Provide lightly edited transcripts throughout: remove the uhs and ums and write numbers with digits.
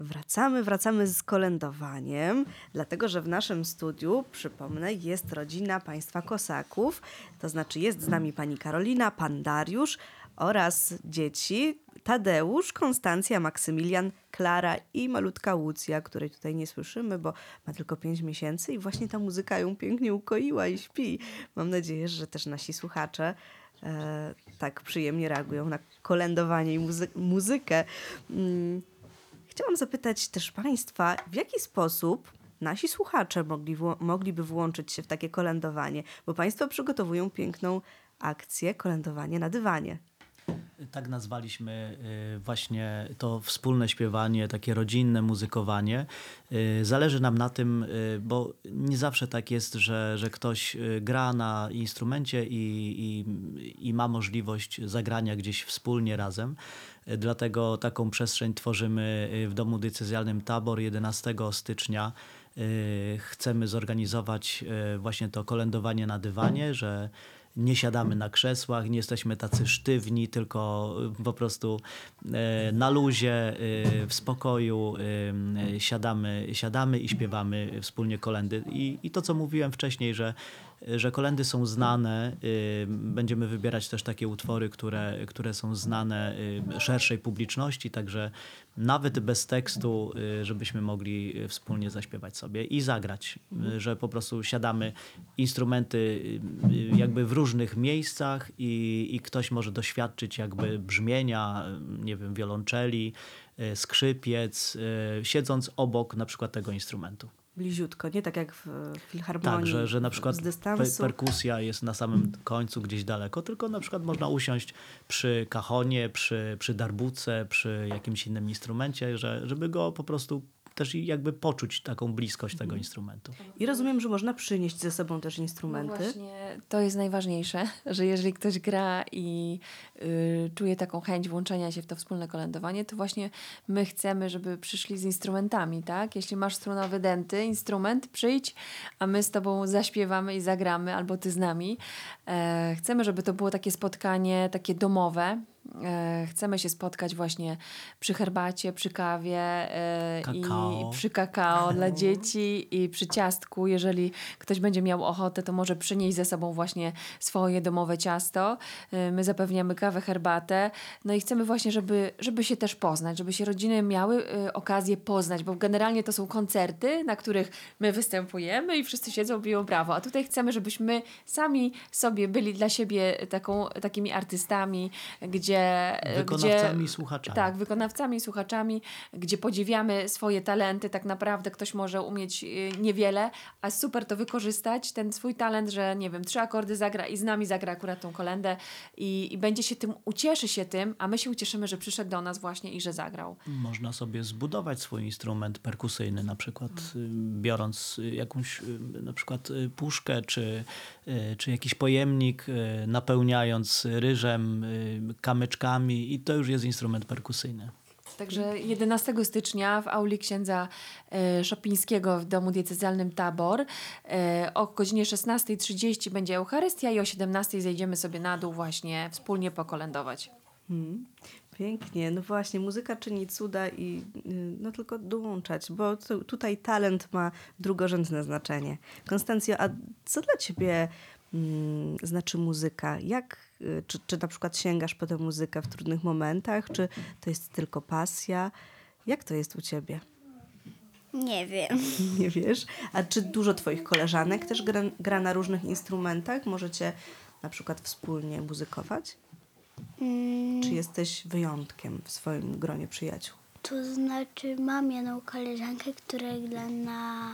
Wracamy z kolędowaniem, dlatego że w naszym studiu, przypomnę, jest rodzina państwa Kosaków, to znaczy jest z nami pani Karolina, pan Dariusz oraz dzieci Tadeusz, Konstancja, Maksymilian, Klara i malutka Łucja, której tutaj nie słyszymy, bo ma tylko 5 miesięcy i właśnie ta muzyka ją pięknie ukoiła i śpi. Mam nadzieję, że też nasi słuchacze tak przyjemnie reagują na kolędowanie i muzykę. Chciałam zapytać też Państwa, w jaki sposób nasi słuchacze mogliby włączyć się w takie kolędowanie, bo Państwo przygotowują piękną akcję kolędowanie na dywanie. Tak nazwaliśmy właśnie to wspólne śpiewanie, takie rodzinne muzykowanie. Zależy nam na tym, bo nie zawsze tak jest, że ktoś gra na instrumencie i ma możliwość zagrania gdzieś wspólnie razem. Dlatego taką przestrzeń tworzymy w Domu Diecezjalnym Tabor 11 stycznia. Chcemy zorganizować właśnie to kolędowanie na dywanie, że nie siadamy na krzesłach, nie jesteśmy tacy sztywni, tylko po prostu na luzie, w spokoju siadamy i śpiewamy wspólnie kolędy. I to, co mówiłem wcześniej, że kolędy są znane, będziemy wybierać też takie utwory, które są znane szerszej publiczności, także nawet bez tekstu, żebyśmy mogli wspólnie zaśpiewać sobie i zagrać, że po prostu siadamy, instrumenty jakby w różnych miejscach i ktoś może doświadczyć jakby brzmienia, nie wiem, wiolonczeli, skrzypiec, siedząc obok na przykład tego instrumentu. Bliziutko, nie tak jak w filharmonii. Tak, że na przykład z dystansu. Perkusja jest na samym końcu gdzieś daleko, tylko na przykład można usiąść przy kahonie, przy darbuce, przy jakimś innym instrumencie, żeby go po prostu też jakby poczuć taką bliskość tego instrumentu. I rozumiem, że można przynieść ze sobą też instrumenty. No właśnie, to jest najważniejsze, że jeżeli ktoś gra i czuje taką chęć włączenia się w to wspólne kolędowanie, to właśnie my chcemy, żeby przyszli z instrumentami, tak? Jeśli masz strunowy dęty, instrument, przyjdź, a my z tobą zaśpiewamy i zagramy, albo ty z nami. Chcemy, żeby to było takie spotkanie, takie domowe. Chcemy się spotkać właśnie przy herbacie, przy kawie i przy kakao dla dzieci i przy ciastku. Jeżeli ktoś będzie miał ochotę, to może przynieść ze sobą właśnie swoje domowe ciasto. My zapewniamy kawę, herbatę. No i chcemy właśnie, żeby się też poznać, żeby się rodziny miały okazję poznać, bo generalnie to są koncerty, na których my występujemy i wszyscy siedzą, biją brawo. A tutaj chcemy, żebyśmy sami sobie byli dla siebie takimi artystami, Wykonawcami i słuchaczami. Tak, wykonawcami i słuchaczami, gdzie podziwiamy swoje talenty. Tak naprawdę ktoś może umieć niewiele, a super to wykorzystać, ten swój talent, że nie wiem, 3 akordy zagra i z nami zagra akurat tą kolędę i będzie się tym, ucieszy się tym, a my się ucieszymy, że przyszedł do nas właśnie i że zagrał. Można sobie zbudować swój instrument perkusyjny, na przykład biorąc jakąś na przykład puszkę czy jakiś pojemnik, napełniając ryżem, kamyczkami i to już jest instrument perkusyjny. Także 11 stycznia w auli księdza Szopińskiego w Domu Diecezjalnym Tabor o godzinie 16:30 będzie Eucharystia i o 17:00 zejdziemy sobie na dół właśnie wspólnie pokolędować. Pięknie. No właśnie, muzyka czyni cuda i no tylko dołączać, bo tutaj talent ma drugorzędne znaczenie. Konstancjo, a co dla ciebie znaczy muzyka? Czy na przykład sięgasz po tę muzykę w trudnych momentach? Czy to jest tylko pasja? Jak to jest u ciebie? Nie wiem. Nie wiesz? A czy dużo twoich koleżanek też gra na różnych instrumentach? Możecie na przykład wspólnie muzykować? Czy jesteś wyjątkiem w swoim gronie przyjaciół? To znaczy mam jedną koleżankę, która gra na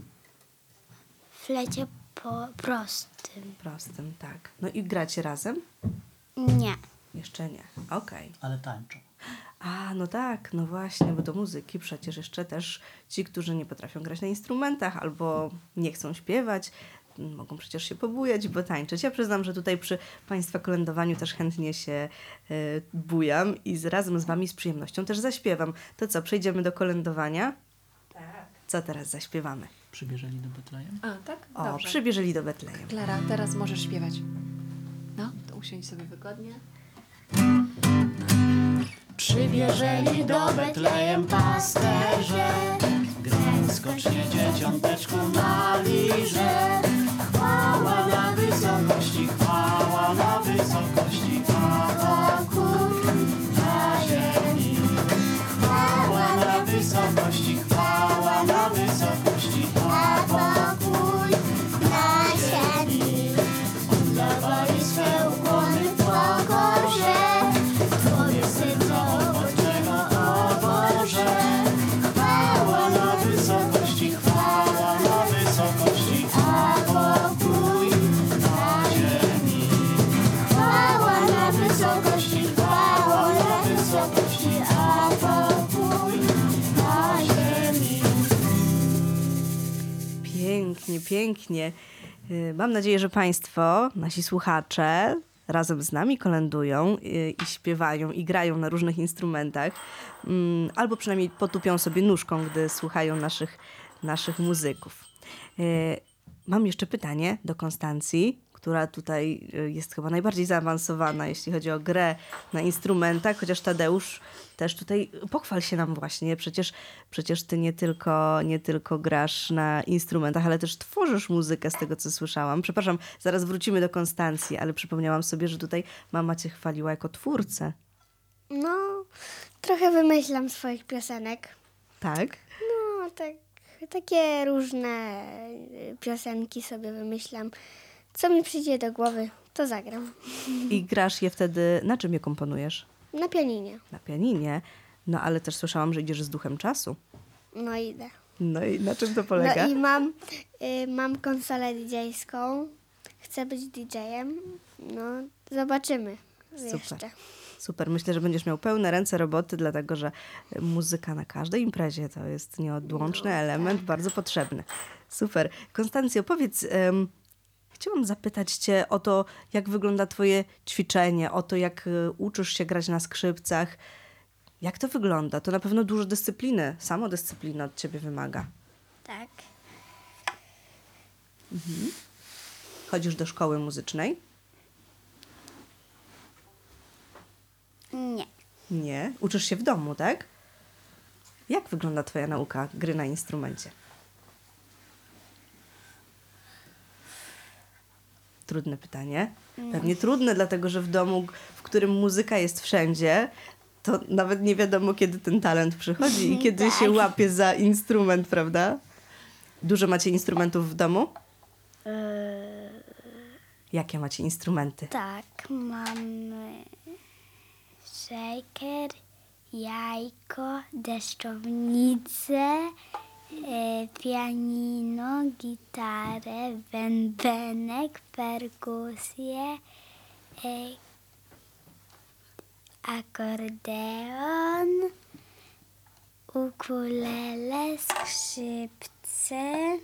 flecie prostym. Prostym, tak. No i gracie razem? Nie. Jeszcze nie. Okej. Ale tańczą. A, no tak, no właśnie, bo do muzyki przecież jeszcze też ci, którzy nie potrafią grać na instrumentach albo nie chcą śpiewać, mogą przecież się pobujać, bo tańczyć. Ja przyznam, że tutaj przy Państwa kolędowaniu też chętnie się bujam i razem z Wami z przyjemnością też zaśpiewam. To co, przejdziemy do kolędowania? Tak. Co teraz zaśpiewamy? Przybierzeli do Betlejem? A, tak? O, Dobrze. przybierzeli do Betlejem. Klara, teraz możesz śpiewać. No, to usiądź sobie wygodnie. Przywieżeli do Betlejem pasterze, grając skocznie dzieciąteczku na lirze. Chwała na wysokości, chwała na wysokości, a pokój na ziemi. Chwała na wysokości, chwała na wysokości, a pokój na ziemi. Oddawali swe ukłony w pokorze, Twoje serce owoczego, o Boże. Chwała na wysokości, chwała na wysokości, a pokój na ziemi. Chwała na wysokości, chwała na wysokości, a pokój na ziemi. Pięknie, pięknie. Mam nadzieję, że Państwo, nasi słuchacze, razem z nami kolędują i śpiewają i grają na różnych instrumentach, albo przynajmniej potupią sobie nóżką, gdy słuchają naszych muzyków. Mam jeszcze pytanie do Konstancji, która tutaj jest chyba najbardziej zaawansowana, jeśli chodzi o grę na instrumentach, chociaż Tadeusz też tutaj pochwal się nam właśnie. Przecież ty nie tylko grasz na instrumentach, ale też tworzysz muzykę z tego, co słyszałam. Przepraszam, zaraz wrócimy do Konstancji, ale przypomniałam sobie, że tutaj mama cię chwaliła jako twórcę. No, trochę wymyślam swoich piosenek. Tak? No, takie różne piosenki sobie wymyślam. Co mi przyjdzie do głowy, to zagram. I grasz je wtedy, na czym je komponujesz? Na pianinie. Na pianinie. No ale też słyszałam, że idziesz z duchem czasu. No idę. No i na czym to polega? No i mam konsolę DJ-ską. Chcę być DJ-em. No, zobaczymy jeszcze. Super. Myślę, że będziesz miał pełne ręce roboty, dlatego że muzyka na każdej imprezie to jest nieodłączny element, bardzo potrzebny. Super. Konstancjo, powiedz, chciałam zapytać cię o to, jak wygląda twoje ćwiczenie, o to, jak uczysz się grać na skrzypcach. Jak to wygląda? To na pewno dużo dyscypliny, samodyscypliny od ciebie wymaga. Tak. Chodzisz do szkoły muzycznej? Nie. Nie. Uczysz się w domu, tak? Jak wygląda twoja nauka gry na instrumencie? Trudne pytanie. Pewnie trudne, dlatego że w domu, w którym muzyka jest wszędzie, to nawet nie wiadomo, kiedy ten talent przychodzi i kiedy się łapie za instrument, prawda? Dużo macie instrumentów w domu? Jakie macie instrumenty? Tak, mamy shaker, jajko, deszczownicę, pianino, gitarę, bębenek, perkusję, akordeon, ukulele, skrzypce,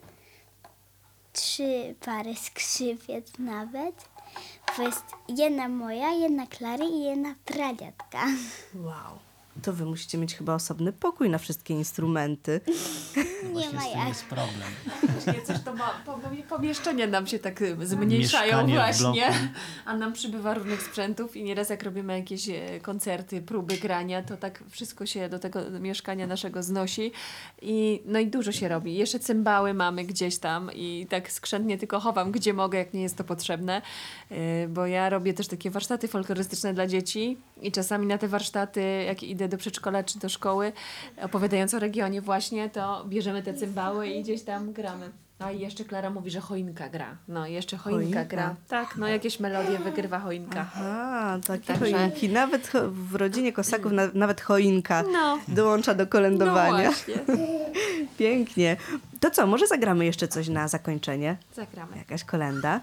3 pary skrzypiec nawet. To jest jedna moja, jedna Klary i jedna pradziadka. Wow. To wy musicie mieć chyba osobny pokój na wszystkie instrumenty. Właśnie ma z tym jak. jest problem. Właśnie coś to ma, pomieszczenia nam się tak zmniejszają Mieszkanie w właśnie, bloku. a nam przybywa różnych sprzętów i nieraz jak robimy jakieś koncerty, próby grania, to tak wszystko się do tego mieszkania naszego znosi i no i dużo się robi. Jeszcze cymbały mamy gdzieś tam i tak skrzętnie tylko chowam, gdzie mogę, jak nie jest to potrzebne, bo ja robię też takie warsztaty folklorystyczne dla dzieci i czasami na te warsztaty, jak idę do przedszkola czy do szkoły, opowiadając o regionie właśnie, to bierzemy te cymbały i gdzieś tam gramy. No i jeszcze Klara mówi, że choinka gra. No jeszcze choinka Choinka? gra. Tak, no jakieś melodie wygrywa choinka. Aha, takie Także- choinki. Nawet w rodzinie Kosaków nawet choinka No. dołącza do No kolędowania. właśnie. Pięknie. To co, może zagramy jeszcze coś na zakończenie? Zagramy. Jakaś kolenda?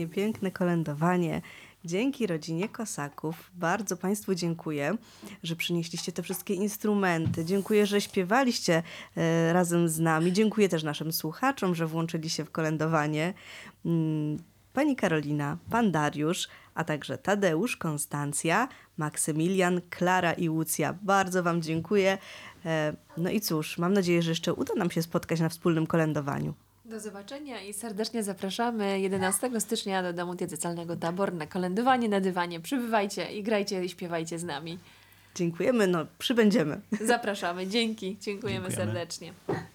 takie piękne kolędowanie dzięki rodzinie Kosaków. Bardzo Państwu dziękuję, że przynieśliście te wszystkie instrumenty. Dziękuję, że śpiewaliście razem z nami. Dziękuję też naszym słuchaczom, że włączyli się w kolędowanie. Pani Karolina, pan Dariusz, a także Tadeusz, Konstancja, Maksymilian, Klara i Łucja. Bardzo Wam dziękuję. No i cóż, mam nadzieję, że jeszcze uda nam się spotkać na wspólnym kolędowaniu. Do zobaczenia i serdecznie zapraszamy 11 stycznia do Domu Diecezjalnego Tabor na kolędowanie na dywanie. Przybywajcie i grajcie i śpiewajcie z nami. Dziękujemy, no przybędziemy. Zapraszamy. Dziękujemy Dziękujemy. serdecznie.